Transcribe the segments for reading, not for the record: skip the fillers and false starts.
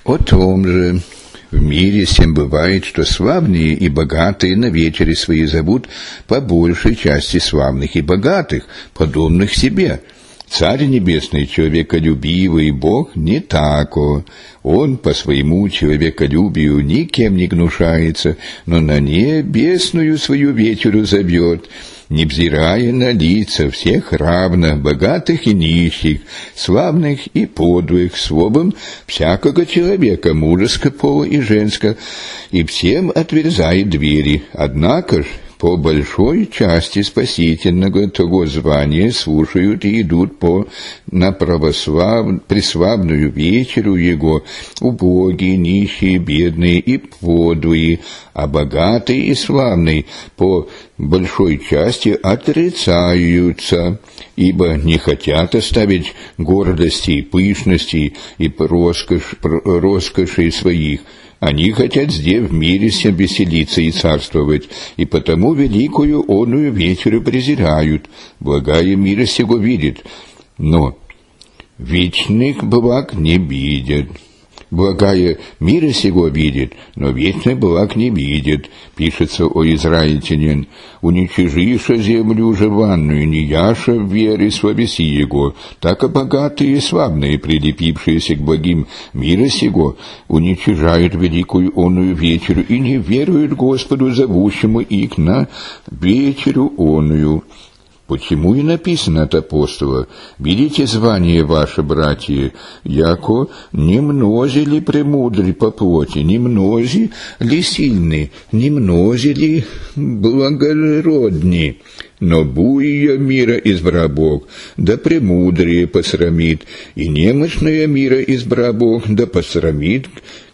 О том же в мире всем бывает, что славные и богатые на вечере свои зовут по большей части славных и богатых, подобных себе. Царь Небесный, человеколюбивый Бог, не тако. Он по своему человеколюбию никем не гнушается, но на небесную свою вечеру зовет, невзирая на лица всех равно, богатых и нищих, славных и подлых, словом, всякого человека, мужеского пола и женского, и всем отверзает двери. Однако ж, по большой части спасительного того звания слушают и идут на преславную вечеру его убогие, нищие, бедные и подлые, а богатые и славные по большой части отрицаются, ибо не хотят оставить гордости, пышности и роскоши своих. Они хотят здесь в мире себе веселиться и царствовать, и потому великую оную вечеру презирают, благая мира сего видит, но вечных благ не видят. Благая мира сего видит, но вечных благ не видит, пишется о израильтянин. Уничижиша землю жеванную, не яша в вере словеси его, так и богатые и славные, прилепившиеся к благим мира сего, уничижают великую оную вечеру и не веруют Господу, зовущему их на вечеру оную. Почему и написано от апостола: «Видите звание ваше, братья, яко не мнози ли премудры по плоти, не мнози ли сильны, не мнози ли благородни, но буя мира избра Бог, да премудрее посрамит, и немощная мира избра Бог, да посрамит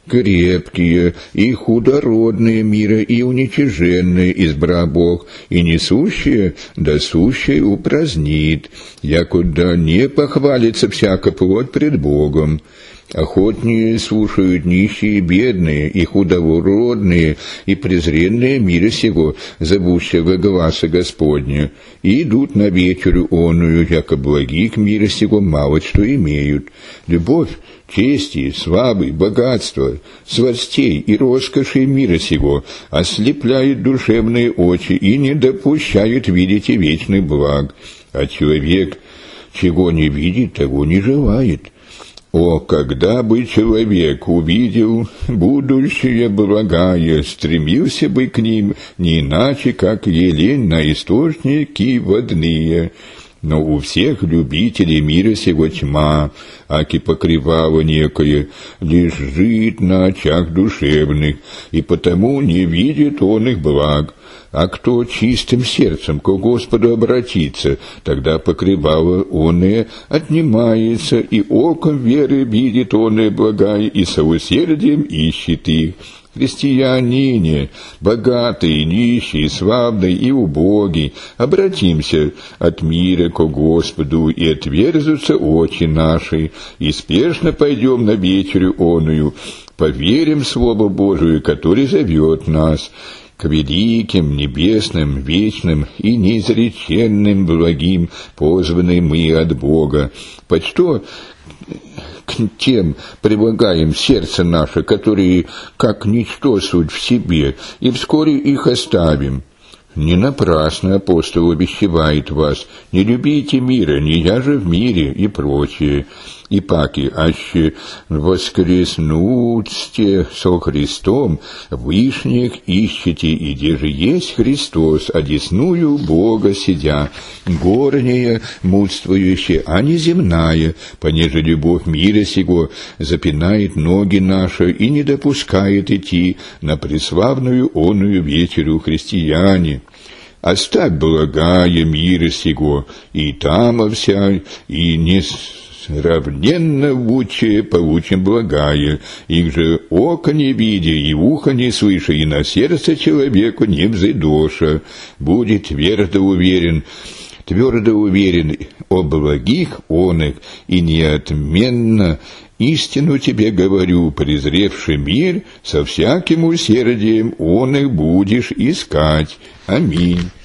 крепкие и худородные мира и уничиженные избра Бог, и несущие да сущие упразднит, якуда не похвалится всяка плоть пред Богом. Охотнее слушают нищие и бедные, и худородные, и презренные мира сего, зовущего гласа Господня, и идут на вечеру оную, яко благих мира сего мало что имеют. Любовь, чести, славы, богатство, сластей и роскоши мира сего ослепляют душевные очи и не допущают видеть и вечный благ. А человек, чего не видит, того не желает. О, когда бы человек увидел будущее благое, стремился бы к ним не иначе, как елень на источники водные. Но у всех любителей мира сего тьма, аки покрывало некое, лежит на очах душевных, и потому не видит он их благ. А кто чистым сердцем ко Господу обратится, тогда покрывало оное отнимается, и оком веры видит оное благая, и соусердием ищет их. Христианине, богатые, нищие, славные и убогие, обратимся от мира ко Господу, и отверзутся очи наши, и спешно пойдем на вечерю оную, поверим Слову Божию, который зовет нас к великим, небесным, вечным и неизреченным благим, позваны мы от Бога. Почто к тем прилагаем сердце наше, которые как ничто суть в себе, и вскоре их оставим. Не напрасно апостол увещевает вас: не любите мира, не я же в мире, и прочее. И паки, аще воскреснутсте со Христом, вышних ищете, и где же есть Христос, одесную Бога сидя, горняя, мудствующая, а не земная, понеже любовь мира сего запинает ноги наши и не допускает идти на преславную оную вечеру христиане. Оставь благая мира сего, и тама вся, и не равненно лучшее получим благая, их же око не видя, и ухо не слыша, и на сердце человеку не взойдоша. Будет твердо уверен о благих оных, и неотменно истину тебе говорю, презревший мир, со всяким усердием он их будешь искать. Аминь.